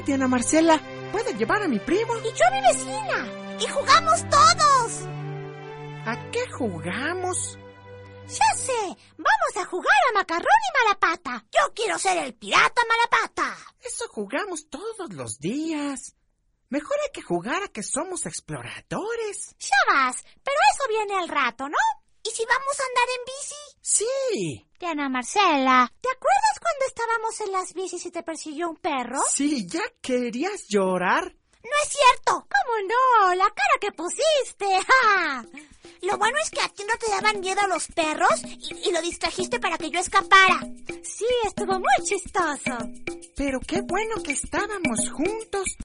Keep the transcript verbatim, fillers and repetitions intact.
Vale, Diana Marcela, ¿puede llevar a mi primo? Y yo a mi vecina. Y jugamos todos. ¿A qué jugamos? Ya sé, vamos a jugar a Macarrón y Malapata. Yo quiero ser el pirata Malapata. Eso jugamos todos los días. Mejor hay que jugar a que somos exploradores. Ya vas, pero eso viene al rato, ¿no? ¿Y si vamos a andar en bici? Sí. Diana Marcela, ¿te acuerdas cuando estábamos en las bicis y te persiguió un perro? Sí, ¿ya querías llorar? No es cierto. ¿Cómo no? La cara que pusiste. ¡Ja! Lo bueno es que a ti no te daban miedo los perros y, y lo distrajiste para que yo escapara. Sí, estuvo muy chistoso. Pero qué bueno que estábamos juntos.